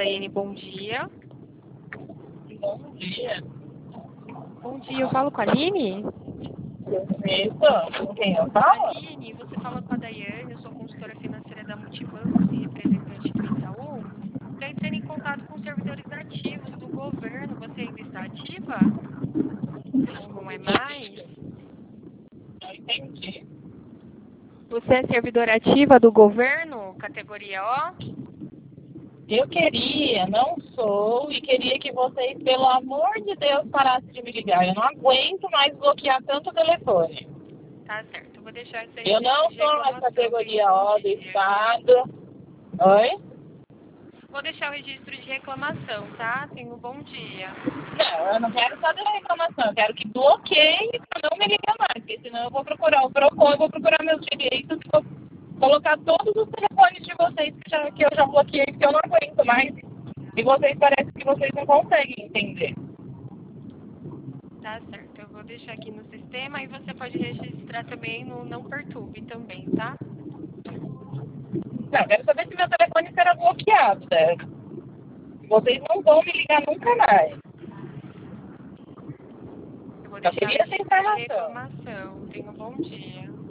Daiane, bom dia. Bom dia. Bom dia, eu falo com a Aline? Isso, com quem eu falo? Aline, você fala com a Daiane, eu sou consultora financeira da Multibancos e representante do Itaú. Estou entrando em contato com servidores ativos do governo. Você ainda está ativa? Ou não é mais? Não entendi. Você é servidora ativa do governo, categoria O? Eu queria, não sou, e queria que vocês, pelo amor de Deus, parassem de me ligar. Eu não aguento mais bloquear tanto o telefone. Tá certo, eu vou deixar esse Eu não registro de sou mais reclamação. categoria Tenha um O bom do dia. Estado. Oi? Vou deixar o registro de reclamação, tá? Tenha um bom dia. Não, eu não quero só de reclamação. Eu quero que bloqueie para não me ligar mais, porque senão eu vou procurar o PROCON, eu vou procurar meus direitos e vou colocar todos os telefones de vocês que eu já bloqueei, porque eu não aguento mais. E vocês parecem que vocês não conseguem entender. Tá certo, eu vou deixar aqui no sistema e você pode registrar também no Não Perturbe também, tá? Não, eu quero saber se meu telefone será bloqueado, né? Vocês não vão me ligar nunca mais. Eu vou Eu deixar o queria essa registro de informação. reclamação. Tenha um bom dia.